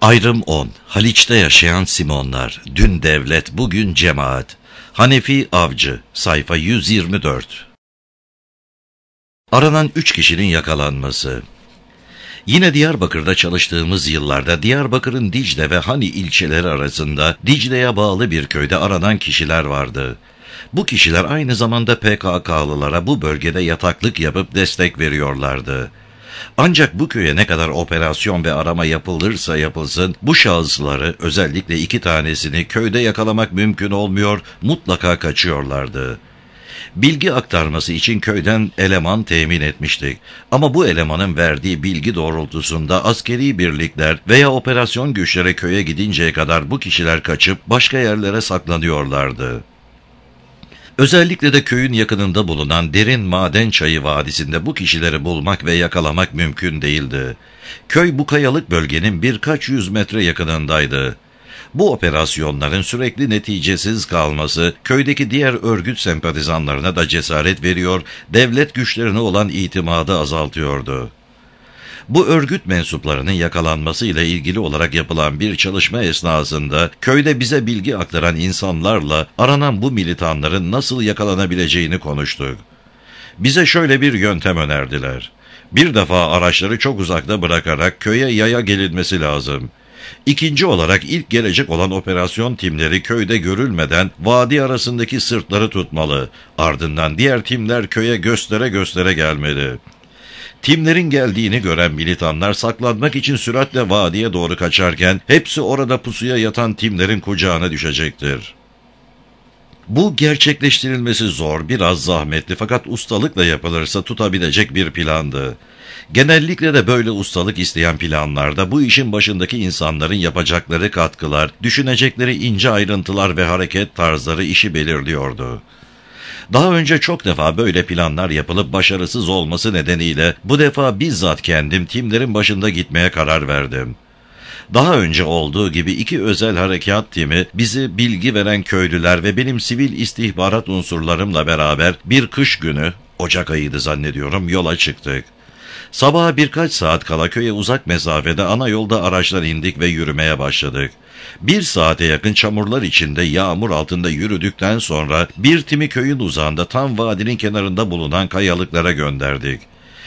Ayrım 10. Haliç'te yaşayan Simonlar. Dün devlet, bugün cemaat. Hanefi Avcı. Sayfa 124. Aranan 3 kişinin yakalanması. Yine Diyarbakır'da çalıştığımız yıllarda Diyarbakır'ın Dicle ve Hani ilçeleri arasında Dicle'ye bağlı bir köyde aranan kişiler vardı. Bu kişiler aynı zamanda PKK'lılara bu bölgede yataklık yapıp destek veriyorlardı. Ancak bu köye ne kadar operasyon ve arama yapılırsa yapılsın, bu şahısları, özellikle 2 tanesini köyde yakalamak mümkün olmuyor, mutlaka kaçıyorlardı. Bilgi aktarması için köyden eleman temin etmiştik. Ama bu elemanın verdiği bilgi doğrultusunda askeri birlikler veya operasyon güçleri köye gidinceye kadar bu kişiler kaçıp başka yerlere saklanıyorlardı. Özellikle de köyün yakınında bulunan derin maden çayı vadisinde bu kişileri bulmak ve yakalamak mümkün değildi. Köy bu kayalık bölgenin birkaç yüz metre yakınındaydı. Bu operasyonların sürekli neticesiz kalması köydeki diğer örgüt sempatizanlarına da cesaret veriyor, devlet güçlerine olan itimadı azaltıyordu. Bu örgüt mensuplarının yakalanmasıyla ilgili olarak yapılan bir çalışma esnasında köyde bize bilgi aktaran insanlarla aranan bu militanların nasıl yakalanabileceğini konuştuk. Bize şöyle bir yöntem önerdiler. Bir defa araçları çok uzakta bırakarak köye yaya gelinmesi lazım. İkinci olarak ilk gelecek olan operasyon timleri köyde görülmeden vadi arasındaki sırtları tutmalı. Ardından diğer timler köye göstere göstere gelmeli. Timlerin geldiğini gören militanlar saklanmak için süratle vadiye doğru kaçarken hepsi orada pusuya yatan timlerin kucağına düşecektir. Bu gerçekleştirilmesi zor, biraz zahmetli fakat ustalıkla yapılırsa tutabilecek bir plandı. Genellikle de böyle ustalık isteyen planlarda bu işin başındaki insanların yapacakları katkılar, düşünecekleri ince ayrıntılar ve hareket tarzları işi belirliyordu. Daha önce çok defa böyle planlar yapılıp başarısız olması nedeniyle bu defa bizzat kendim timlerin başında gitmeye karar verdim. Daha önce olduğu gibi 2 özel harekat timi bizi bilgi veren köylüler ve benim sivil istihbarat unsurlarımla beraber bir kış günü, Ocak ayıydı zannediyorum, yola çıktık. Sabaha birkaç saat kala köye uzak mesafede ana yolda araçlar indik ve yürümeye başladık. 1 saate yakın çamurlar içinde yağmur altında yürüdükten sonra bir timi köyün uzağında tam vadinin kenarında bulunan kayalıklara gönderdik.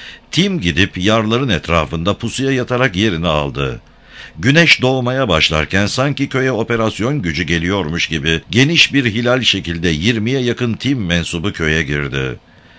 Tim gidip yarların etrafında pusuya yatarak yerini aldı. Güneş doğmaya başlarken sanki köye operasyon gücü geliyormuş gibi geniş bir hilal şekilde 20'ye yakın tim mensubu köye girdi.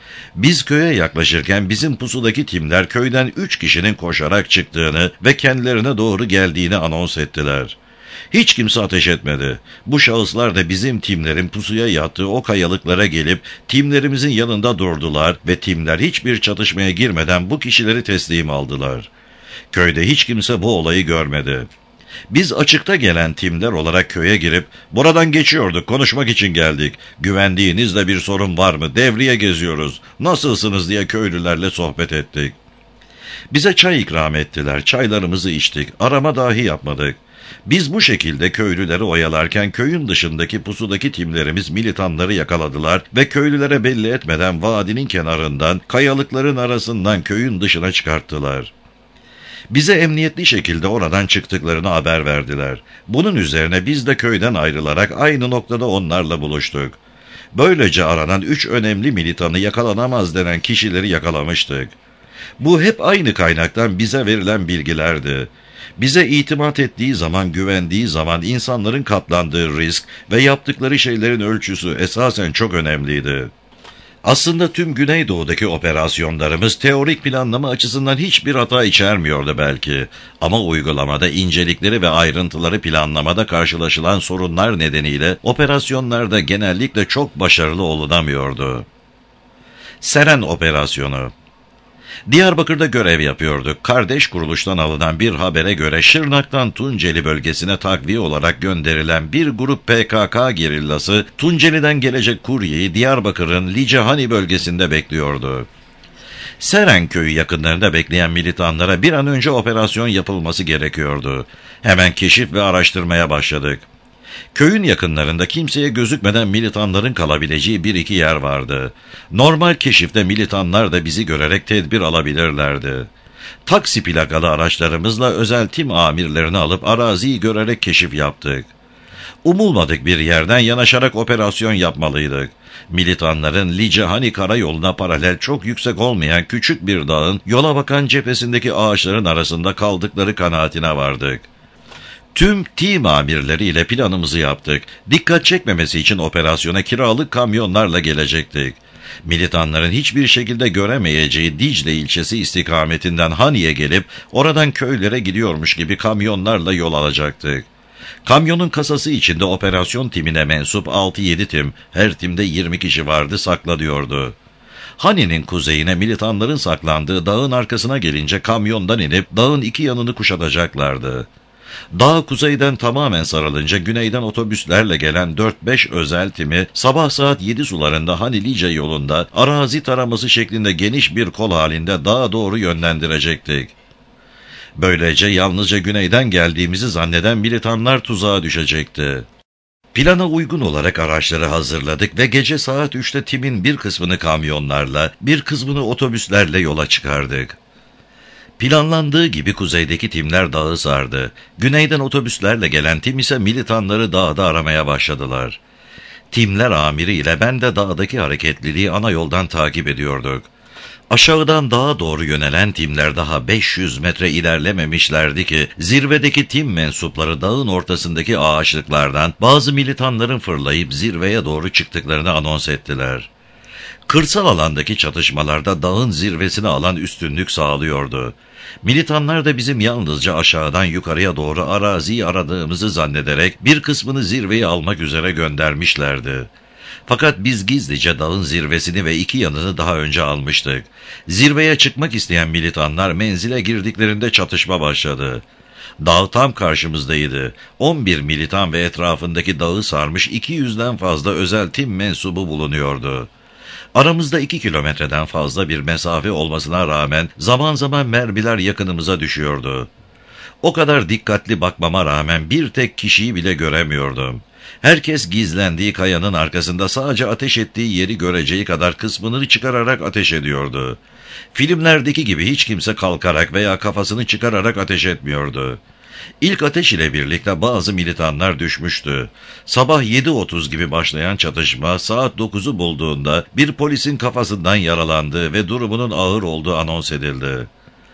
Biz köye yaklaşırken bizim pusudaki timler köyden 3 kişinin koşarak çıktığını ve kendilerine doğru geldiğini anons ettiler. Hiç kimse ateş etmedi. Bu şahıslar da bizim timlerin pusuya yattığı o kayalıklara gelip timlerimizin yanında durdular ve timler hiçbir çatışmaya girmeden bu kişileri teslim aldılar. Köyde hiç kimse bu olayı görmedi. Biz açıkta gelen timler olarak köye girip "Buradan geçiyorduk, konuşmak için geldik. Güvendiğinizde bir sorun var mı? Devriye geziyoruz. Nasılsınız?" diye köylülerle sohbet ettik. Bize çay ikram ettiler. Çaylarımızı içtik. Arama dahi yapmadık. Biz bu şekilde köylüleri oyalarken köyün dışındaki pusudaki timlerimiz militanları yakaladılar ve köylülere belli etmeden vadinin kenarından, kayalıkların arasından köyün dışına çıkarttılar. Bize emniyetli şekilde oradan çıktıklarını haber verdiler. Bunun üzerine biz de köyden ayrılarak aynı noktada onlarla buluştuk. Böylece aranan 3 önemli militanı yakalanamaz denen kişileri yakalamıştık. Bu hep aynı kaynaktan bize verilen bilgilerdi. Bize itimat ettiği zaman, güvendiği zaman insanların katlandığı risk ve yaptıkları şeylerin ölçüsü esasen çok önemliydi. Aslında tüm Güneydoğu'daki operasyonlarımız teorik planlama açısından hiçbir hata içermiyordu belki. Ama uygulamada incelikleri ve ayrıntıları planlamada karşılaşılan sorunlar nedeniyle operasyonlarda genellikle çok başarılı olunamıyordu. Seren Operasyonu. Diyarbakır'da görev yapıyorduk. Kardeş kuruluştan alınan bir habere göre Şırnak'tan Tunceli bölgesine takviye olarak gönderilen bir grup PKK gerillası Tunceli'den gelecek kuryeyi Diyarbakır'ın Licehani bölgesinde bekliyordu. Seren köyü yakınlarında bekleyen militanlara bir an önce operasyon yapılması gerekiyordu. Hemen keşif ve araştırmaya başladık. Köyün yakınlarında kimseye gözükmeden militanların kalabileceği 1-2 yer vardı. Normal keşifte militanlar da bizi görerek tedbir alabilirlerdi. Taksi plakalı araçlarımızla özel tim amirlerini alıp araziyi görerek keşif yaptık. Umulmadık bir yerden yanaşarak operasyon yapmalıydık. Militanların Lice-Hani karayoluna paralel çok yüksek olmayan küçük bir dağın yola bakan cephesindeki ağaçların arasında kaldıkları kanaatine vardık. Tüm tim amirleriyle planımızı yaptık. Dikkat çekmemesi için operasyona kiralık kamyonlarla gelecektik. Militanların hiçbir şekilde göremeyeceği Dicle ilçesi istikametinden Hani'ye gelip oradan köylere gidiyormuş gibi kamyonlarla yol alacaktık. Kamyonun kasası içinde operasyon timine mensup 6-7 tim, her timde 20 kişi vardı, saklanıyordu. Hani'nin kuzeyine militanların saklandığı dağın arkasına gelince kamyondan inip dağın iki yanını kuşatacaklardı. Dağ kuzeyden tamamen sarılınca güneyden otobüslerle gelen 4-5 özel timi sabah saat 7 sularında Hani-Lice yolunda arazi taraması şeklinde geniş bir kol halinde dağa doğru yönlendirecektik. Böylece yalnızca güneyden geldiğimizi zanneden militanlar tuzağa düşecekti. Plana uygun olarak araçları hazırladık ve gece saat 3'te timin bir kısmını kamyonlarla, bir kısmını otobüslerle yola çıkardık. Planlandığı gibi kuzeydeki timler dağı sardı. Güneyden otobüslerle gelen tim ise militanları dağda aramaya başladılar. Timler amiri ile ben de dağdaki hareketliliği ana yoldan takip ediyorduk. Aşağıdan dağa doğru yönelen timler daha 500 metre ilerlememişlerdi ki zirvedeki tim mensupları dağın ortasındaki ağaçlıklardan bazı militanların fırlayıp zirveye doğru çıktıklarını anons ettiler. Kırsal alandaki çatışmalarda dağın zirvesini alan üstünlük sağlıyordu. Militanlar da bizim yalnızca aşağıdan yukarıya doğru araziyi aradığımızı zannederek bir kısmını zirveyi almak üzere göndermişlerdi. Fakat biz gizlice dağın zirvesini ve iki yanını daha önce almıştık. Zirveye çıkmak isteyen militanlar menzile girdiklerinde çatışma başladı. Dağ tam karşımızdaydı. 11 militan ve etrafındaki dağı sarmış 200'den fazla özel tim mensubu bulunuyordu. Aramızda 2 kilometreden fazla bir mesafe olmasına rağmen zaman zaman mermiler yakınımıza düşüyordu. O kadar dikkatli bakmama rağmen bir tek kişiyi bile göremiyordum. Herkes gizlendiği kayanın arkasında sadece ateş ettiği yeri göreceği kadar kısmını çıkararak ateş ediyordu. Filmlerdeki gibi hiç kimse kalkarak veya kafasını çıkararak ateş etmiyordu. İlk ateş ile birlikte bazı militanlar düşmüştü. Sabah 7:30 gibi başlayan çatışma saat 9'u bulduğunda bir polisin kafasından yaralandığı ve durumunun ağır olduğu anons edildi.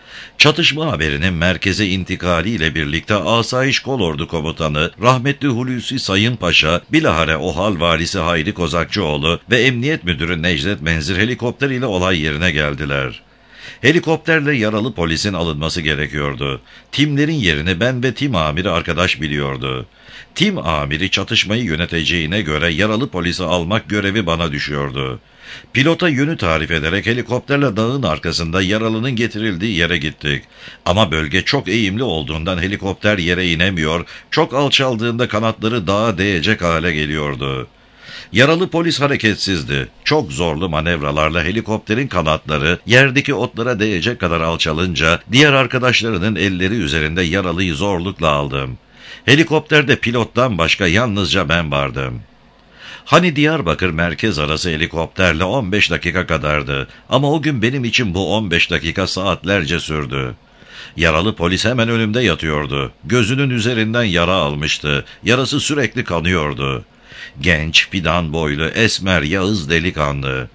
Çatışma haberinin merkeze intikaliyle birlikte Asayiş Kolordu Komutanı rahmetli Hulusi Sayın Paşa, bilahare OHAL Valisi Hayri Kozakçıoğlu ve Emniyet Müdürü Necdet Menzir helikopter ile olay yerine geldiler. Helikopterle yaralı polisin alınması gerekiyordu. Timlerin yerini ben ve tim amiri arkadaş biliyordu. Tim amiri çatışmayı yöneteceğine göre yaralı polisi almak görevi bana düşüyordu. Pilota yönü tarif ederek helikopterle dağın arkasında yaralının getirildiği yere gittik. Ama bölge çok eğimli olduğundan helikopter yere inemiyor, çok alçaldığında kanatları dağa değecek hale geliyordu. Yaralı polis hareketsizdi. Çok zorlu manevralarla helikopterin kanatları yerdeki otlara değecek kadar alçalınca diğer arkadaşlarının elleri üzerinde yaralıyı zorlukla aldım. Helikopterde pilottan başka yalnızca ben vardım. Hani Diyarbakır merkez arası helikopterle 15 dakika kadardı ama o gün benim için bu 15 dakika saatlerce sürdü. Yaralı polis hemen önümde yatıyordu. Gözünün üzerinden yara almıştı. Yarası sürekli kanıyordu. Genç, fidan boylu, esmer, yağız delikanlı.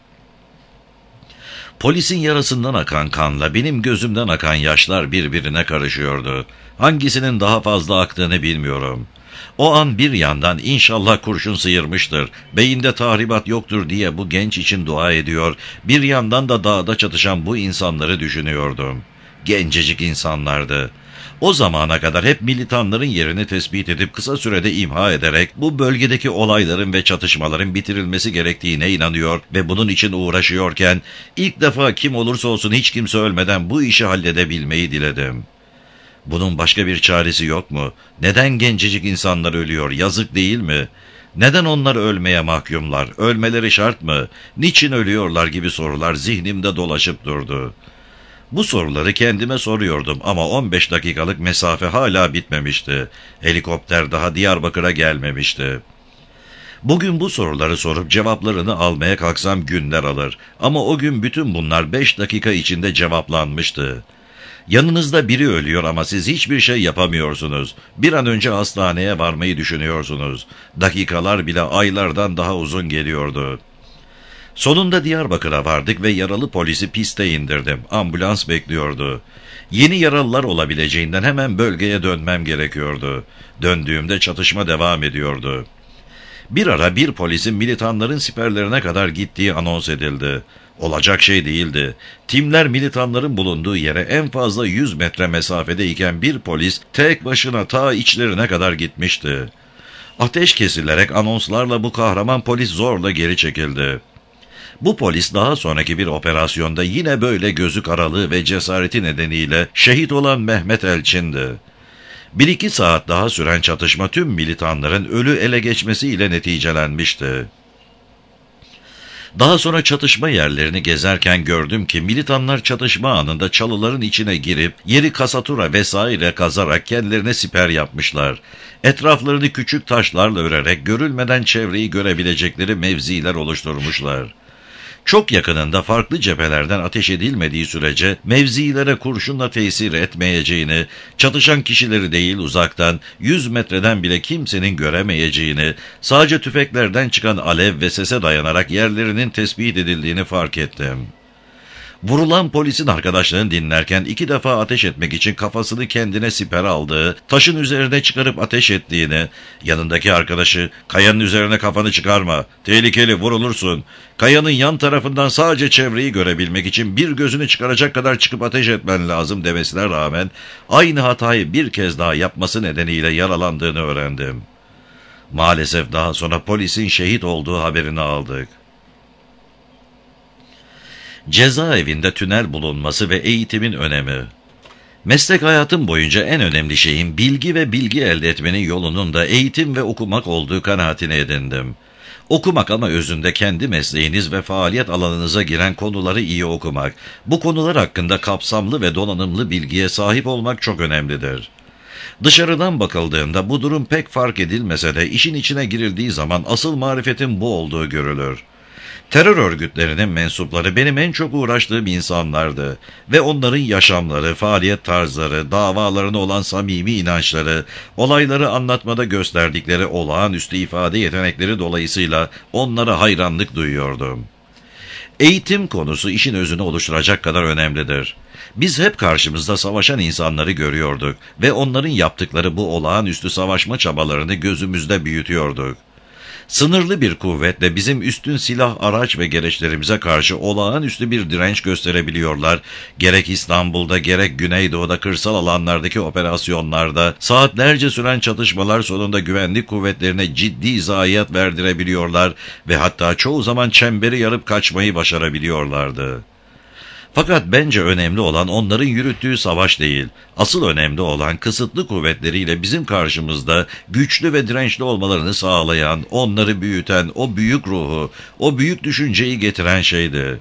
Polisin yarasından akan kanla benim gözümden akan yaşlar birbirine karışıyordu. Hangisinin daha fazla aktığını bilmiyorum. O an bir yandan inşallah kurşun sıyırmıştır, beyinde tahribat yoktur diye bu genç için dua ediyor, bir yandan da dağda çatışan bu insanları düşünüyordum. Gencecik insanlardı. O zamana kadar hep militanların yerini tespit edip kısa sürede imha ederek bu bölgedeki olayların ve çatışmaların bitirilmesi gerektiğine inanıyor ve bunun için uğraşıyorken ilk defa kim olursa olsun hiç kimse ölmeden bu işi halledebilmeyi diledim. Bunun başka bir çaresi yok mu? Neden gencecik insanlar ölüyor? Yazık değil mi? Neden onlar ölmeye mahkumlar? Ölmeleri şart mı? Niçin ölüyorlar gibi sorular zihnimde dolaşıp durdu. Bu soruları kendime soruyordum ama 15 dakikalık mesafe hala bitmemişti. Helikopter daha Diyarbakır'a gelmemişti. Bugün bu soruları sorup cevaplarını almaya kalksam günler alır. Ama o gün bütün bunlar 5 dakika içinde cevaplanmıştı. Yanınızda biri ölüyor ama siz hiçbir şey yapamıyorsunuz. Bir an önce hastaneye varmayı düşünüyorsunuz. Dakikalar bile aylardan daha uzun geliyordu. Sonunda Diyarbakır'a vardık ve yaralı polisi piste indirdim. Ambulans bekliyordu. Yeni yaralılar olabileceğinden hemen bölgeye dönmem gerekiyordu. Döndüğümde çatışma devam ediyordu. Bir ara bir polisin militanların siperlerine kadar gittiği anons edildi. Olacak şey değildi. Timler militanların bulunduğu yere en fazla 100 metre mesafedeyken bir polis tek başına ta içlerine kadar gitmişti. Ateş kesilerek anonslarla bu kahraman polis zorla geri çekildi. Bu polis daha sonraki bir operasyonda yine böyle gözü karalığı ve cesareti nedeniyle şehit olan Mehmet Elçin'di. 1-2 saat daha süren çatışma tüm militanların ölü ele geçmesiyle neticelenmişti. Daha sonra çatışma yerlerini gezerken gördüm ki militanlar çatışma anında çalıların içine girip yeri kasatura vesaire kazarak kendilerine siper yapmışlar. Etraflarını küçük taşlarla örerek görülmeden çevreyi görebilecekleri mevziler oluşturmuşlar. Çok yakınında farklı cephelerden ateş edilmediği sürece mevzilere kurşunla tesir etmeyeceğini, çatışan kişileri değil uzaktan 100 metreden bile kimsenin göremeyeceğini, sadece tüfeklerden çıkan alev ve sese dayanarak yerlerinin tespit edildiğini fark ettim. Vurulan polisin arkadaşlarını dinlerken 2 defa ateş etmek için kafasını kendine siper aldığı, taşın üzerine çıkarıp ateş ettiğini, yanındaki arkadaşı "Kayanın üzerine kafanı çıkarma, tehlikeli vurulursun, kayanın yan tarafından sadece çevreyi görebilmek için bir gözünü çıkaracak kadar çıkıp ateş etmen lazım" demesine rağmen aynı hatayı bir kez daha yapması nedeniyle yaralandığını öğrendim. Maalesef daha sonra polisin şehit olduğu haberini aldık. Cezaevinde tünel bulunması ve eğitimin önemi. Meslek hayatım boyunca en önemli şeyin bilgi ve bilgi elde etmenin yolunun da eğitim ve okumak olduğu kanaatini edindim. Okumak ama özünde kendi mesleğiniz ve faaliyet alanınıza giren konuları iyi okumak, bu konular hakkında kapsamlı ve donanımlı bilgiye sahip olmak çok önemlidir. Dışarıdan bakıldığında bu durum pek fark edilmese de işin içine girildiği zaman asıl marifetin bu olduğu görülür. Terör örgütlerinin mensupları benim en çok uğraştığım insanlardı ve onların yaşamları, faaliyet tarzları, davalarına olan samimi inançları, olayları anlatmada gösterdikleri olağanüstü ifade yetenekleri dolayısıyla onlara hayranlık duyuyordum. Eğitim konusu işin özünü oluşturacak kadar önemlidir. Biz hep karşımızda savaşan insanları görüyorduk ve onların yaptıkları bu olağanüstü savaşma çabalarını gözümüzde büyütüyorduk. Sınırlı bir kuvvetle bizim üstün silah, araç ve gereçlerimize karşı olağanüstü bir direnç gösterebiliyorlar. Gerek İstanbul'da gerek Güneydoğu'da kırsal alanlardaki operasyonlarda saatlerce süren çatışmalar sonunda güvenlik kuvvetlerine ciddi zayiat verdirebiliyorlar ve hatta çoğu zaman çemberi yarıp kaçmayı başarabiliyorlardı. Fakat bence önemli olan onların yürüttüğü savaş değil. Asıl önemli olan kısıtlı kuvvetleriyle bizim karşımızda güçlü ve dirençli olmalarını sağlayan, onları büyüten, o büyük ruhu, o büyük düşünceyi getiren şeydi.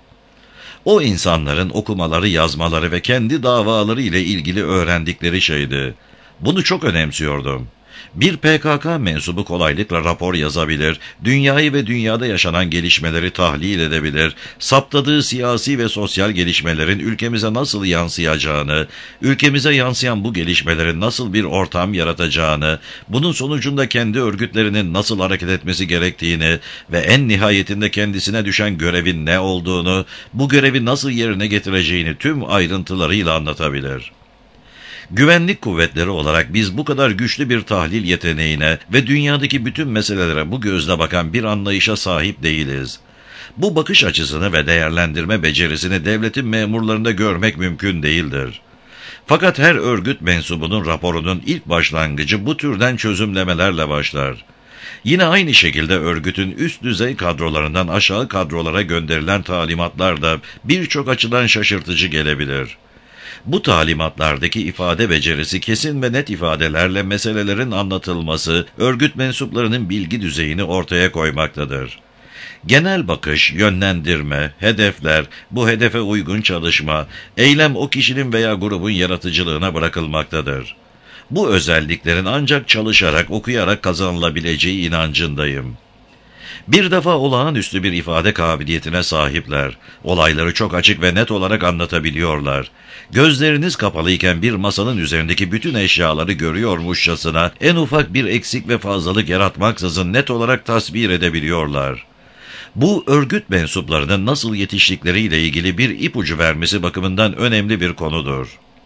O insanların okumaları, yazmaları ve kendi davaları ile ilgili öğrendikleri şeydi. Bunu çok önemsiyordum. Bir PKK mensubu kolaylıkla rapor yazabilir, dünyayı ve dünyada yaşanan gelişmeleri tahlil edebilir, saptadığı siyasi ve sosyal gelişmelerin ülkemize nasıl yansıyacağını, ülkemize yansıyan bu gelişmelerin nasıl bir ortam yaratacağını, bunun sonucunda kendi örgütlerinin nasıl hareket etmesi gerektiğini ve en nihayetinde kendisine düşen görevin ne olduğunu, bu görevi nasıl yerine getireceğini tüm ayrıntılarıyla anlatabilir. Güvenlik kuvvetleri olarak biz bu kadar güçlü bir tahlil yeteneğine ve dünyadaki bütün meselelere bu gözle bakan bir anlayışa sahip değiliz. Bu bakış açısını ve değerlendirme becerisini devletin memurlarında görmek mümkün değildir. Fakat her örgüt mensubunun raporunun ilk başlangıcı bu türden çözümlemelerle başlar. Yine aynı şekilde örgütün üst düzey kadrolarından aşağı kadrolara gönderilen talimatlar da birçok açıdan şaşırtıcı gelebilir. Bu talimatlardaki ifade becerisi kesin ve net ifadelerle meselelerin anlatılması, örgüt mensuplarının bilgi düzeyini ortaya koymaktadır. Genel bakış, yönlendirme, hedefler, bu hedefe uygun çalışma, eylem o kişinin veya grubun yaratıcılığına bırakılmaktadır. Bu özelliklerin ancak çalışarak, okuyarak kazanılabileceği inancındayım. Bir defa olağanüstü bir ifade kabiliyetine sahipler. Olayları çok açık ve net olarak anlatabiliyorlar. Gözleriniz kapalıyken bir masanın üzerindeki bütün eşyaları görüyormuşçasına en ufak bir eksik ve fazlalık yaratmaksızın net olarak tasvir edebiliyorlar. Bu örgüt mensuplarının nasıl yetiştikleriyle ilgili bir ipucu vermesi bakımından önemli bir konudur.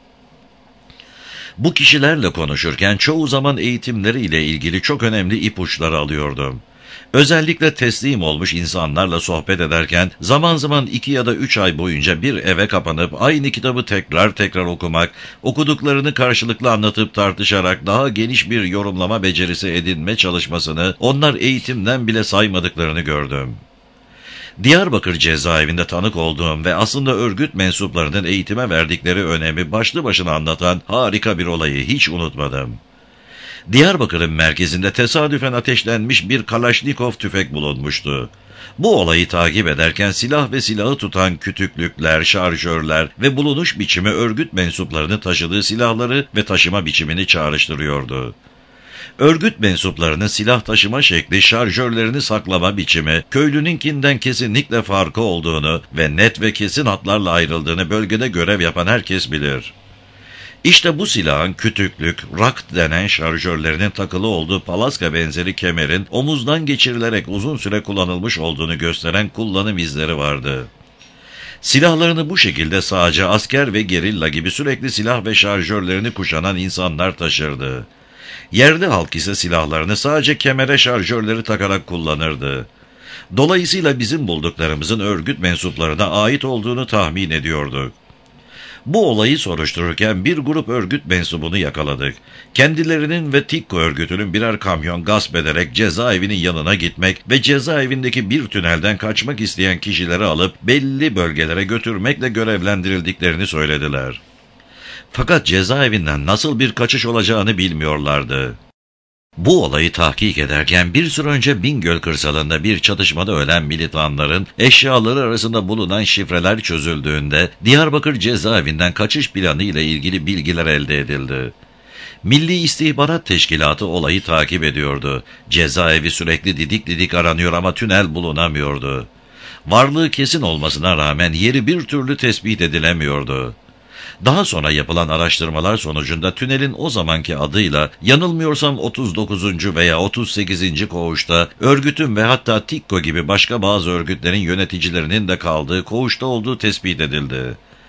Bu kişilerle konuşurken çoğu zaman eğitimleriyle ilgili çok önemli ipuçları alıyordum. Özellikle teslim olmuş insanlarla sohbet ederken zaman zaman 2 ya da 3 ay boyunca bir eve kapanıp aynı kitabı tekrar tekrar okumak, okuduklarını karşılıklı anlatıp tartışarak daha geniş bir yorumlama becerisi edinme çalışmasını onlar eğitimden bile saymadıklarını gördüm. Diyarbakır cezaevinde tanık olduğum ve aslında örgüt mensuplarının eğitime verdikleri önemi başlı başına anlatan harika bir olayı hiç unutmadım. Diyarbakır'ın merkezinde tesadüfen ateşlenmiş bir Kalaşnikov tüfek bulunmuştu. Bu olayı takip ederken silah ve silahı tutan kütüklükler, şarjörler ve bulunuş biçimi örgüt mensuplarının taşıdığı silahları ve taşıma biçimini çağrıştırıyordu. Örgüt mensuplarının silah taşıma şekli, şarjörlerini saklama biçimi, köylününkinden kesinlikle farkı olduğunu ve net ve kesin hatlarla ayrıldığını bölgede görev yapan herkes bilir. İşte bu silahın kütüklük, rakt denen şarjörlerinin takılı olduğu palaska benzeri kemerin omuzdan geçirilerek uzun süre kullanılmış olduğunu gösteren kullanım izleri vardı. Silahlarını bu şekilde sağcı, asker ve gerilla gibi sürekli silah ve şarjörlerini kuşanan insanlar taşırdı. Yerli halk ise silahlarını sadece kemere şarjörleri takarak kullanırdı. Dolayısıyla bizim bulduklarımızın örgüt mensuplarına ait olduğunu tahmin ediyorduk. Bu olayı soruştururken bir grup örgüt mensubunu yakaladık. Kendilerinin ve TİKKO örgütünün birer kamyon gasp ederek cezaevinin yanına gitmek ve cezaevindeki bir tünelden kaçmak isteyen kişileri alıp belli bölgelere götürmekle görevlendirildiklerini söylediler. Fakat cezaevinden nasıl bir kaçış olacağını bilmiyorlardı. Bu olayı tahkik ederken bir süre önce Bingöl kırsalında bir çatışmada ölen militanların eşyaları arasında bulunan şifreler çözüldüğünde Diyarbakır cezaevinden kaçış planı ile ilgili bilgiler elde edildi. Milli İstihbarat Teşkilatı olayı takip ediyordu. Cezaevi sürekli didik didik aranıyor ama tünel bulunamıyordu. Varlığı kesin olmasına rağmen yeri bir türlü tespit edilemiyordu. Daha sonra yapılan araştırmalar sonucunda tünelin o zamanki adıyla yanılmıyorsam 39. veya 38. koğuşta örgütün ve hatta TİKKO gibi başka bazı örgütlerin yöneticilerinin de kaldığı koğuşta olduğu tespit edildi.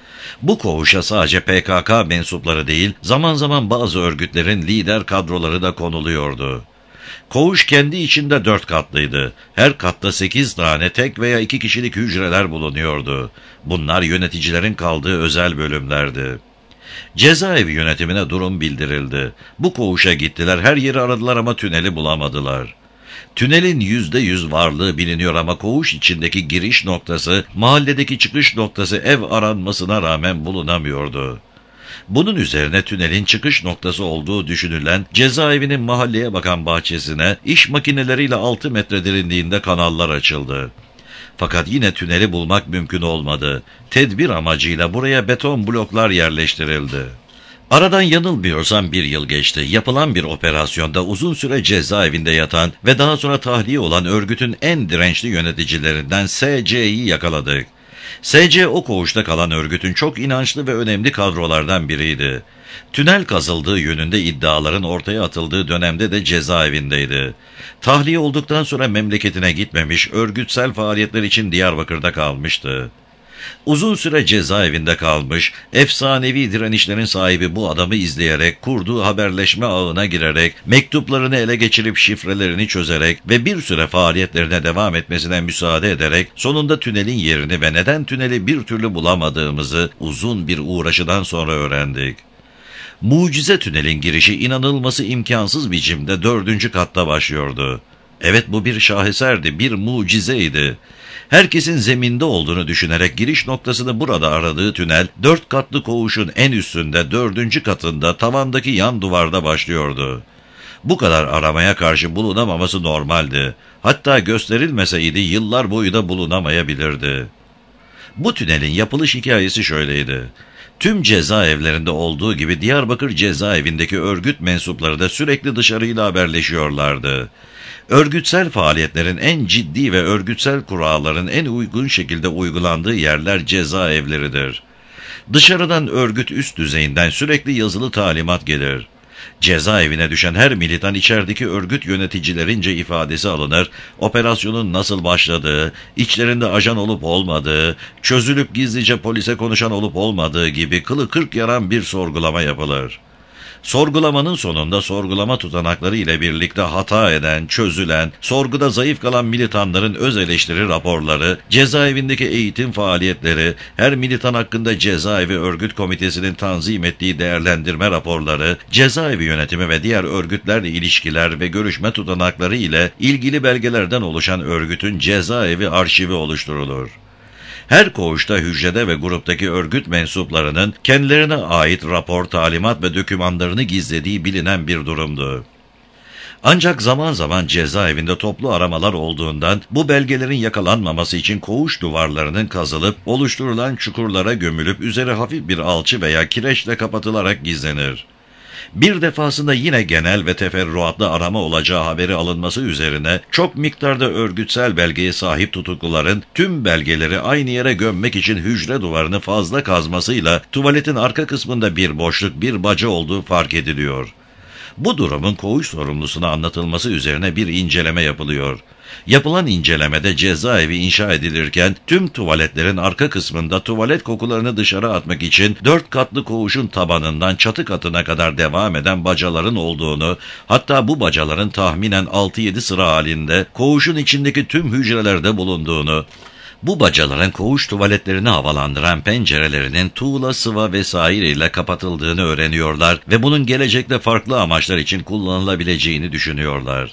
Bu koğuşa sadece PKK mensupları değil, zaman zaman bazı örgütlerin lider kadroları da konuluyordu. Koğuş kendi içinde 4 katlıydı. Her katta 8 tane tek veya 2 kişilik hücreler bulunuyordu. Bunlar yöneticilerin kaldığı özel bölümlerdi. Cezaevi yönetimine durum bildirildi. Bu koğuşa gittiler, her yeri aradılar ama tüneli bulamadılar. Tünelin %100 varlığı biliniyor ama koğuş içindeki giriş noktası, mahalledeki çıkış noktası ev aranmasına rağmen bulunamıyordu. Bunun üzerine tünelin çıkış noktası olduğu düşünülen cezaevinin mahalleye bakan bahçesine iş makineleriyle 6 metre derinliğinde kanallar açıldı. Fakat yine tüneli bulmak mümkün olmadı. Tedbir amacıyla buraya beton bloklar yerleştirildi. Aradan yanılmıyorsam 1 yıl geçti. Yapılan bir operasyonda uzun süre cezaevinde yatan ve daha sonra tahliye olan örgütün en dirençli yöneticilerinden S.C.'yi yakaladık. S.C. o koğuşta kalan örgütün çok inançlı ve önemli kadrolardan biriydi. Tünel kazıldığı yönünde iddiaların ortaya atıldığı dönemde de cezaevindeydi. Tahliye olduktan sonra memleketine gitmemiş, örgütsel faaliyetler için Diyarbakır'da kalmıştı. Uzun süre cezaevinde kalmış, efsanevi direnişlerin sahibi bu adamı izleyerek, kurduğu haberleşme ağına girerek, mektuplarını ele geçirip şifrelerini çözerek ve bir süre faaliyetlerine devam etmesine müsaade ederek, sonunda tünelin yerini ve neden tüneli bir türlü bulamadığımızı uzun bir uğraşıdan sonra öğrendik. Mucize tünelin girişi inanılması imkansız biçimde 4. katta başlıyordu. Evet, bu bir şaheserdi, bir mucizeydi. Herkesin zeminde olduğunu düşünerek giriş noktasını burada aradığı tünel, 4 katlı koğuşun en üstünde 4. katında tavandaki yan duvarda başlıyordu. Bu kadar aramaya karşı bulunamaması normaldi. Hatta gösterilmeseydi yıllar boyu da bulunamayabilirdi. Bu tünelin yapılış hikayesi şöyleydi. Tüm cezaevlerinde olduğu gibi Diyarbakır cezaevindeki örgüt mensupları da sürekli dışarıyla haberleşiyorlardı. Örgütsel faaliyetlerin en ciddi ve örgütsel kuralların en uygun şekilde uygulandığı yerler cezaevleridir. Dışarıdan örgüt üst düzeyinden sürekli yazılı talimat gelir. Cezaevine düşen her militan içerideki örgüt yöneticilerince ifadesi alınır, operasyonun nasıl başladığı, içlerinde ajan olup olmadığı, çözülüp gizlice polise konuşan olup olmadığı gibi kılı kırk yaran bir sorgulama yapılır. Sorgulamanın sonunda sorgulama tutanakları ile birlikte hata eden, çözülen, sorguda zayıf kalan militanların öz eleştiri raporları, cezaevindeki eğitim faaliyetleri, her militan hakkında cezaevi örgüt komitesinin tanzim ettiği değerlendirme raporları, cezaevi yönetimi ve diğer örgütlerle ilişkiler ve görüşme tutanakları ile ilgili belgelerden oluşan örgütün cezaevi arşivi oluşturulur. Her koğuşta, hücrede ve gruptaki örgüt mensuplarının kendilerine ait rapor, talimat ve dokümanlarını gizlediği bilinen bir durumdu. Ancak zaman zaman cezaevinde toplu aramalar olduğundan bu belgelerin yakalanmaması için koğuş duvarlarının kazılıp oluşturulan çukurlara gömülüp üzeri hafif bir alçı veya kireçle kapatılarak gizlenir. Bir defasında yine genel ve teferruatlı arama olacağı haberi alınması üzerine çok miktarda örgütsel belgeye sahip tutukluların tüm belgeleri aynı yere gömmek için hücre duvarını fazla kazmasıyla tuvaletin arka kısmında bir boşluk, bir baca olduğu fark ediliyor. Bu durumun koğuş sorumlusuna anlatılması üzerine bir inceleme yapılıyor. Yapılan incelemede cezaevi inşa edilirken tüm tuvaletlerin arka kısmında tuvalet kokularını dışarı atmak için 4 katlı koğuşun tabanından çatı katına kadar devam eden bacaların olduğunu, hatta bu bacaların tahminen 6-7 sıra halinde koğuşun içindeki tüm hücrelerde bulunduğunu, bu bacaların koğuş tuvaletlerini havalandıran pencerelerinin tuğla, sıva vesaireyle kapatıldığını öğreniyorlar ve bunun gelecekte farklı amaçlar için kullanılabileceğini düşünüyorlar.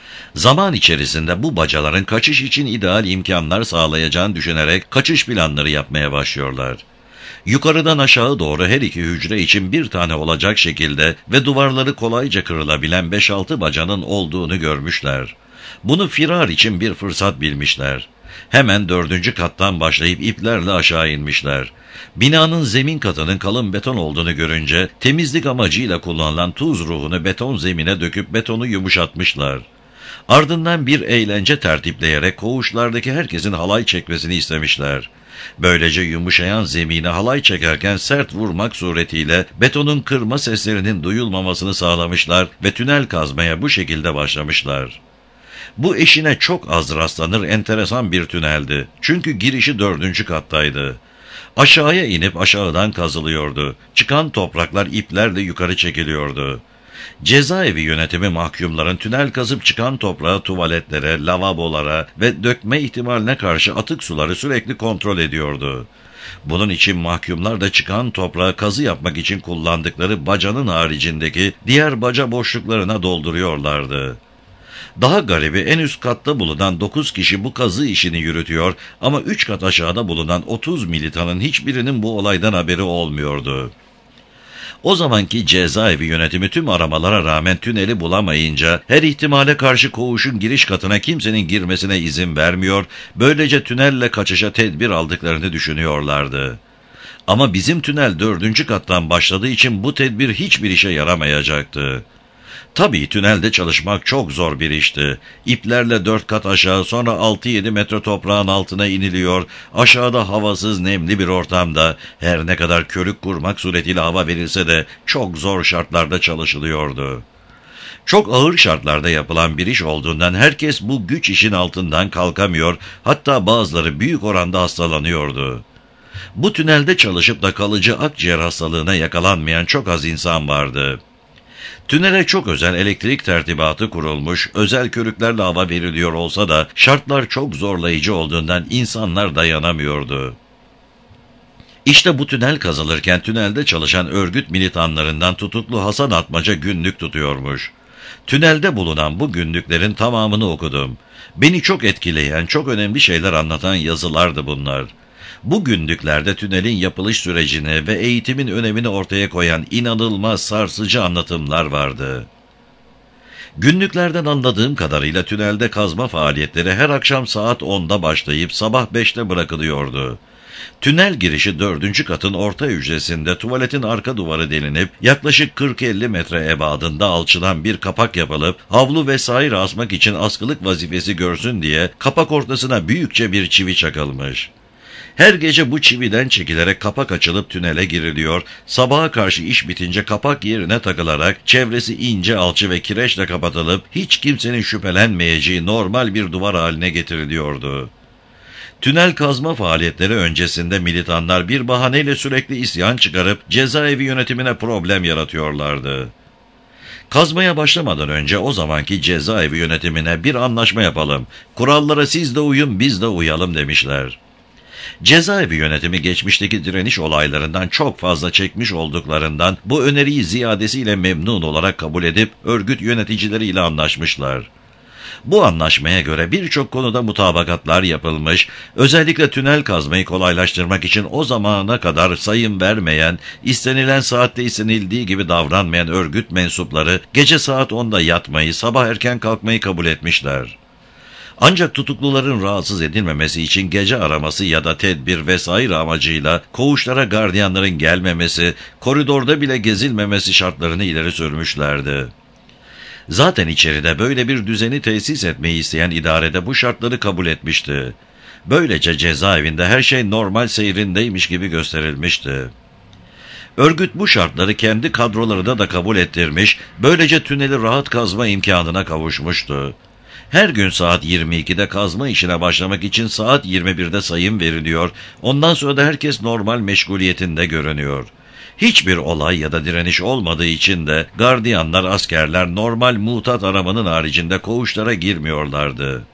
Zaman içerisinde bu bacaların kaçış için ideal imkanlar sağlayacağını düşünerek kaçış planları yapmaya başlıyorlar. Yukarıdan aşağı doğru her iki hücre için bir tane olacak şekilde ve duvarları kolayca kırılabilen 5-6 bacanın olduğunu görmüşler. Bunu firar için bir fırsat bilmişler. Hemen 4. kattan başlayıp iplerle aşağı inmişler. Binanın zemin katının kalın beton olduğunu görünce temizlik amacıyla kullanılan tuz ruhunu beton zemine döküp betonu yumuşatmışlar. Ardından bir eğlence tertipleyerek koğuşlardaki herkesin halay çekmesini istemişler. Böylece yumuşayan zemine halay çekerken sert vurmak suretiyle betonun kırma seslerinin duyulmamasını sağlamışlar ve tünel kazmaya bu şekilde başlamışlar. Bu eşine çok az rastlanır enteresan bir tüneldi. Çünkü girişi 4. kattaydı. Aşağıya inip aşağıdan kazılıyordu. Çıkan topraklar iplerle yukarı çekiliyordu. Cezaevi yönetimi mahkumların tünel kazıp çıkan toprağı tuvaletlere, lavabolara ve dökme ihtimaline karşı atık suları sürekli kontrol ediyordu. Bunun için mahkumlar da çıkan toprağı kazı yapmak için kullandıkları bacanın haricindeki diğer baca boşluklarına dolduruyorlardı. Daha garibi en üst katta bulunan 9 kişi bu kazı işini yürütüyor ama 3 kat aşağıda bulunan 30 militanın hiçbirinin bu olaydan haberi olmuyordu. O zamanki cezaevi yönetimi tüm aramalara rağmen tüneli bulamayınca her ihtimale karşı koğuşun giriş katına kimsenin girmesine izin vermiyor, böylece tünelle kaçışa tedbir aldıklarını düşünüyorlardı. Ama bizim tünel 4. kattan başladığı için bu tedbir hiçbir işe yaramayacaktı. Tabii tünelde çalışmak çok zor bir işti. İplerle 4 kat aşağı, sonra 6-7 metre toprağın altına iniliyor. Aşağıda havasız, nemli bir ortamda her ne kadar körük kurmak suretiyle hava verilse de çok zor şartlarda çalışılıyordu. Çok ağır şartlarda yapılan bir iş olduğundan herkes bu güç işin altından kalkamıyor, hatta bazıları büyük oranda hastalanıyordu. Bu tünelde çalışıp da kalıcı akciğer hastalığına yakalanmayan çok az insan vardı. Tünele çok özel elektrik tertibatı kurulmuş, özel körüklerle hava veriliyor olsa da şartlar çok zorlayıcı olduğundan insanlar dayanamıyordu. İşte bu tünel kazılırken tünelde çalışan örgüt militanlarından tutuklu Hasan Atmaca günlük tutuyormuş. Tünelde bulunan bu günlüklerin tamamını okudum. Beni çok etkileyen, çok önemli şeyler anlatan yazılardı bunlar. Bu günlüklerde tünelin yapılış sürecini ve eğitimin önemini ortaya koyan inanılmaz sarsıcı anlatımlar vardı. Günlüklerden anladığım kadarıyla tünelde kazma faaliyetleri her akşam saat 10'da başlayıp sabah 5'te bırakılıyordu. Tünel girişi 4. katın orta hücresinde tuvaletin arka duvarı delinip yaklaşık 40-50 metre ebadında alçılan bir kapak yapılıp havlu vesaire asmak için askılık vazifesi görsün diye kapak ortasına büyükçe bir çivi çakılmış. Her gece bu çividen çekilerek kapak açılıp tünele giriliyor, sabaha karşı iş bitince kapak yerine takılarak çevresi ince alçı ve kireçle kapatılıp hiç kimsenin şüphelenmeyeceği normal bir duvar haline getiriliyordu. Tünel kazma faaliyetleri öncesinde militanlar bir bahaneyle sürekli isyan çıkarıp cezaevi yönetimine problem yaratıyorlardı. Kazmaya başlamadan önce o zamanki cezaevi yönetimine bir anlaşma yapalım, kurallara siz de uyun biz de uyalım demişler. Cezaevi yönetimi geçmişteki direniş olaylarından çok fazla çekmiş olduklarından bu öneriyi ziyadesiyle memnun olarak kabul edip örgüt yöneticileriyle anlaşmışlar. Bu anlaşmaya göre birçok konuda mutabakatlar yapılmış, özellikle tünel kazmayı kolaylaştırmak için o zamana kadar sayım vermeyen, istenilen saatte istenildiği gibi davranmayan örgüt mensupları gece saat 10'da yatmayı, sabah erken kalkmayı kabul etmişler. Ancak tutukluların rahatsız edilmemesi için gece araması ya da tedbir vesaire amacıyla koğuşlara gardiyanların gelmemesi, koridorda bile gezilmemesi şartlarını ileri sürmüşlerdi. Zaten içeride böyle bir düzeni tesis etmeyi isteyen idarede bu şartları kabul etmişti. Böylece cezaevinde her şey normal seyrindeymiş gibi gösterilmişti. Örgüt bu şartları kendi kadrolarına da kabul ettirmiş, böylece tüneli rahat kazma imkanına kavuşmuştu. Her gün saat 22'de kazma işine başlamak için saat 21'de sayım veriliyor, ondan sonra da herkes normal meşguliyetinde görünüyor. Hiçbir olay ya da direniş olmadığı için de gardiyanlar, askerler normal mutat aramanın haricinde koğuşlara girmiyorlardı.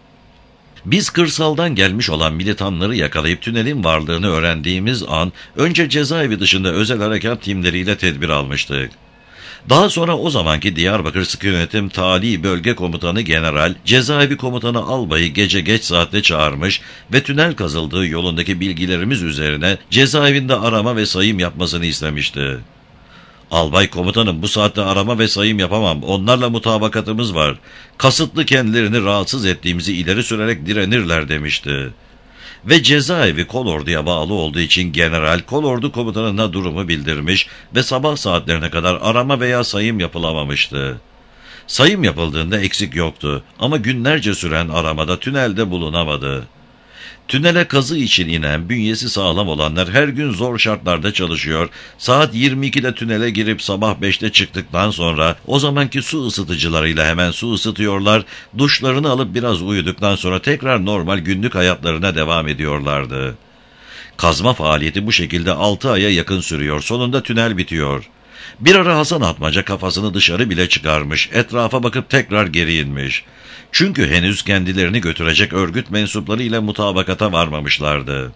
Biz kırsaldan gelmiş olan militanları yakalayıp tünelin varlığını öğrendiğimiz an önce cezaevi dışında özel harekat timleriyle tedbir almıştık. Daha sonra o zamanki Diyarbakır Sıkı Yönetim Tali Bölge Komutanı General, cezaevi komutanı albayı gece geç saatte çağırmış ve tünel kazıldığı yolundaki bilgilerimiz üzerine cezaevinde arama ve sayım yapmasını istemişti. Albay komutanım bu saatte arama ve sayım yapamam, onlarla mutabakatımız var. Kasıtlı kendilerini rahatsız ettiğimizi ileri sürerek direnirler demişti. Ve cezaevi kolorduya bağlı olduğu için general kolordu komutanına durumu bildirmiş ve sabah saatlerine kadar arama veya sayım yapılamamıştı. Sayım yapıldığında eksik yoktu ama günlerce süren aramada tünelde bulunamadı. Tünele kazı için inen, bünyesi sağlam olanlar her gün zor şartlarda çalışıyor, saat 22'de tünele girip sabah 5'te çıktıktan sonra o zamanki su ısıtıcılarıyla hemen su ısıtıyorlar, duşlarını alıp biraz uyuduktan sonra tekrar normal günlük hayatlarına devam ediyorlardı. Kazma faaliyeti bu şekilde 6 aya yakın sürüyor, sonunda tünel bitiyor. Bir ara Hasan Atmaca kafasını dışarı bile çıkarmış, etrafa bakıp tekrar geri inmiş. Çünkü henüz kendilerini götürecek örgüt mensuplarıyla mutabakata varmamışlardı.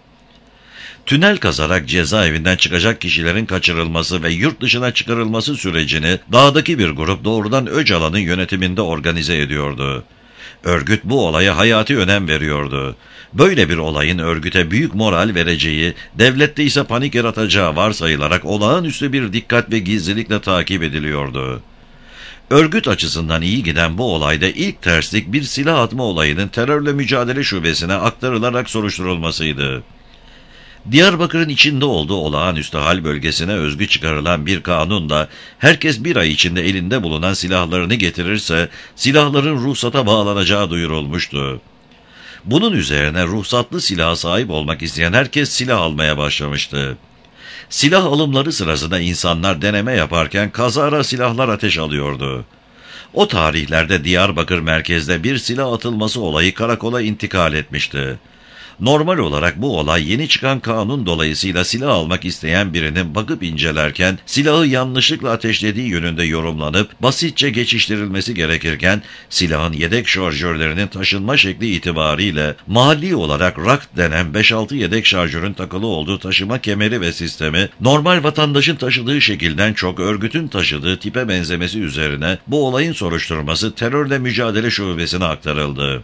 Tünel kazarak cezaevinden çıkacak kişilerin kaçırılması ve yurt dışına çıkarılması sürecini dağdaki bir grup doğrudan Öcalan'ın yönetiminde organize ediyordu. Örgüt bu olaya hayati önem veriyordu. Böyle bir olayın örgüte büyük moral vereceği, devlette ise panik yaratacağı varsayılarak olağanüstü bir dikkat ve gizlilikle takip ediliyordu. Örgüt açısından iyi giden bu olayda ilk terslik bir silah atma olayının terörle mücadele şubesine aktarılarak soruşturulmasıydı. Diyarbakır'ın içinde olduğu olağanüstü hal bölgesine özgü çıkarılan bir kanunla herkes bir ay içinde elinde bulunan silahlarını getirirse silahların ruhsata bağlanacağı duyurulmuştu. Bunun üzerine ruhsatlı silaha sahip olmak isteyen herkes silah almaya başlamıştı. Silah alımları sırasında insanlar deneme yaparken kazara silahlar ateş alıyordu. O tarihlerde Diyarbakır merkezde bir silah atılması olayı karakola intikal etmişti. Normal olarak bu olay yeni çıkan kanun dolayısıyla silah almak isteyen birinin bakıp incelerken silahı yanlışlıkla ateşlediği yönünde yorumlanıp basitçe geçiştirilmesi gerekirken silahın yedek şarjörlerinin taşınma şekli itibariyle mahalli olarak RAK denen 5-6 yedek şarjörün takılı olduğu taşıma kemeri ve sistemi normal vatandaşın taşıdığı şekilden çok örgütün taşıdığı tipe benzemesi üzerine bu olayın soruşturması terörle mücadele şubesine aktarıldı.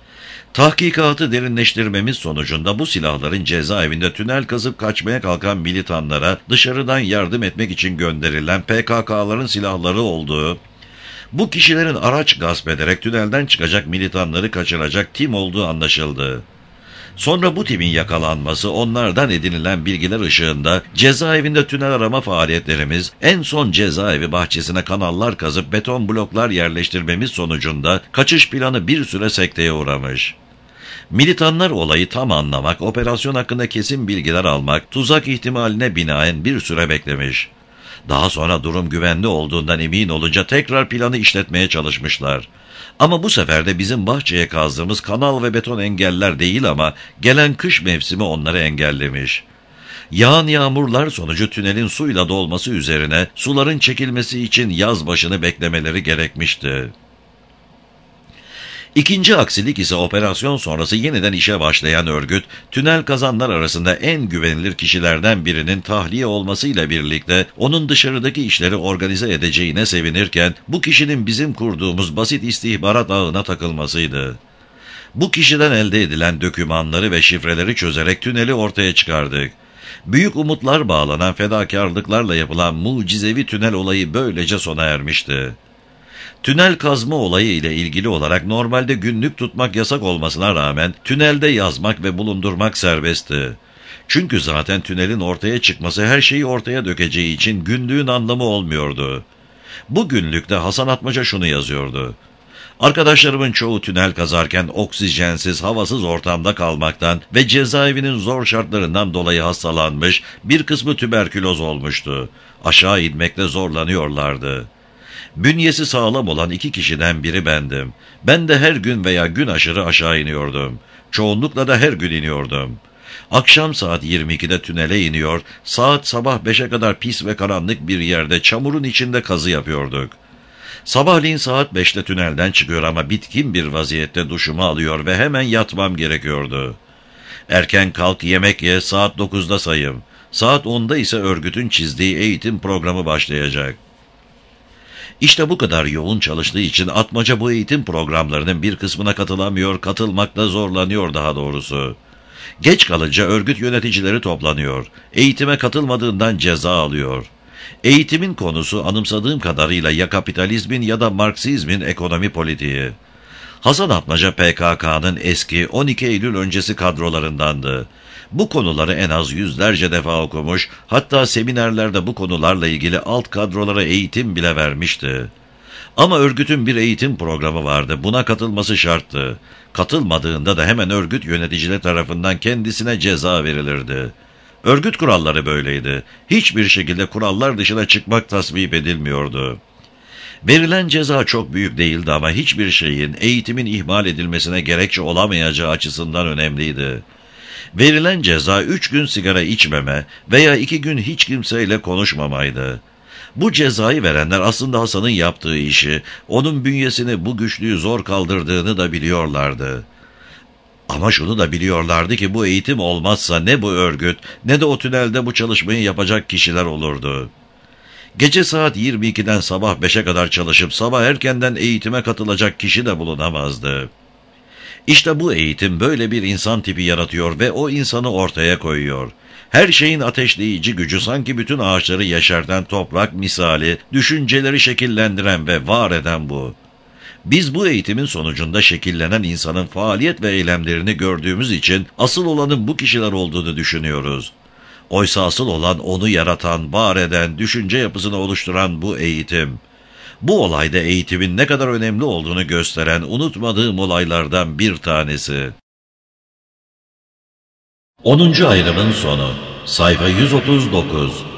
Tahkikatı derinleştirmemiz sonucunda bu silahların cezaevinde tünel kazıp kaçmaya kalkan militanlara dışarıdan yardım etmek için gönderilen PKK'ların silahları olduğu, bu kişilerin araç gasp ederek tünelden çıkacak militanları kaçıracak tim olduğu anlaşıldı. Sonra bu timin yakalanması, onlardan edinilen bilgiler ışığında cezaevinde tünel arama faaliyetlerimiz, en son cezaevi bahçesine kanallar kazıp beton bloklar yerleştirmemiz sonucunda kaçış planı bir süre sekteye uğramış. Militanlar olayı tam anlamak, operasyon hakkında kesin bilgiler almak, tuzak ihtimaline binaen bir süre beklemiş. Daha sonra durum güvenli olduğundan emin olunca tekrar planı işletmeye çalışmışlar. Ama bu sefer de bizim bahçeye kazdığımız kanal ve beton engeller değil ama gelen kış mevsimi onları engellemiş. Yağan yağmurlar sonucu tünelin suyla dolması üzerine suların çekilmesi için yaz başını beklemeleri gerekmişti. İkinci aksilik ise operasyon sonrası yeniden işe başlayan örgüt, tünel kazanlar arasında en güvenilir kişilerden birinin tahliye olmasıyla birlikte onun dışarıdaki işleri organize edeceğine sevinirken, bu kişinin bizim kurduğumuz basit istihbarat ağına takılmasıydı. Bu kişiden elde edilen dokümanları ve şifreleri çözerek tüneli ortaya çıkardık. Büyük umutlar bağlanan fedakarlıklarla yapılan mucizevi tünel olayı böylece sona ermişti. Tünel kazma olayı ile ilgili olarak normalde günlük tutmak yasak olmasına rağmen tünelde yazmak ve bulundurmak serbestti. Çünkü zaten tünelin ortaya çıkması her şeyi ortaya dökeceği için günlüğün anlamı olmuyordu. Bu günlükte Hasan Atmaca şunu yazıyordu: "Arkadaşlarımın çoğu tünel kazarken oksijensiz, havasız ortamda kalmaktan ve cezaevinin zor şartlarından dolayı hastalanmış, bir kısmı tüberküloz olmuştu. Aşağı inmekte zorlanıyorlardı. Bünyesi sağlam olan 2 kişiden biri bendim. Ben de her gün veya gün aşırı aşağı iniyordum. Çoğunlukla da her gün iniyordum. Akşam saat 22'de tünele iniyor, saat sabah 5'e kadar pis ve karanlık bir yerde çamurun içinde kazı yapıyorduk. Sabahleyin saat 5'te tünelden çıkıyor ama bitkin bir vaziyette duşumu alıyor ve hemen yatmam gerekiyordu. Erken kalk, yemek ye, saat 9'da sayım. Saat 10'da ise örgütün çizdiği eğitim programı başlayacak." İşte bu kadar yoğun çalıştığı için Atmaca bu eğitim programlarının bir kısmına katılamıyor, katılmakta zorlanıyor daha doğrusu. Geç kalınca örgüt yöneticileri toplanıyor, eğitime katılmadığından ceza alıyor. Eğitimin konusu anımsadığım kadarıyla ya kapitalizmin ya da Marksizmin ekonomi politiği. Hasan Atmaca PKK'nın eski 12 Eylül öncesi kadrolarındandı. Bu konuları en az yüzlerce defa okumuş, hatta seminerlerde bu konularla ilgili alt kadrolara eğitim bile vermişti. Ama örgütün bir eğitim programı vardı, buna katılması şarttı. Katılmadığında da hemen örgüt yöneticileri tarafından kendisine ceza verilirdi. Örgüt kuralları böyleydi. Hiçbir şekilde kurallar dışına çıkmak tasvip edilmiyordu. Verilen ceza çok büyük değildi ama hiçbir şeyin, eğitimin ihmal edilmesine gerekçe olamayacağı açısından önemliydi. Verilen ceza 3 gün sigara içmeme veya 2 gün hiç kimseyle konuşmamaydı. Bu cezayı verenler aslında Hasan'ın yaptığı işi, onun bünyesini bu güçlüğü zor kaldırdığını da biliyorlardı. Ama şunu da biliyorlardı ki bu eğitim olmazsa ne bu örgüt ne de o tünelde bu çalışmayı yapacak kişiler olurdu. Gece saat 22'den sabah 5'e kadar çalışıp sabah erkenden eğitime katılacak kişi de bulunamazdı. İşte bu eğitim böyle bir insan tipi yaratıyor ve o insanı ortaya koyuyor. Her şeyin ateşleyici gücü sanki bütün ağaçları yeşerten toprak misali, düşünceleri şekillendiren ve var eden bu. Biz bu eğitimin sonucunda şekillenen insanın faaliyet ve eylemlerini gördüğümüz için asıl olanın bu kişiler olduğunu düşünüyoruz. Oysa asıl olan onu yaratan, var eden, düşünce yapısını oluşturan bu eğitim. Bu olayda eğitimin ne kadar önemli olduğunu gösteren unutmadığım olaylardan bir tanesi. 10. ayrımın sonu. Sayfa 139.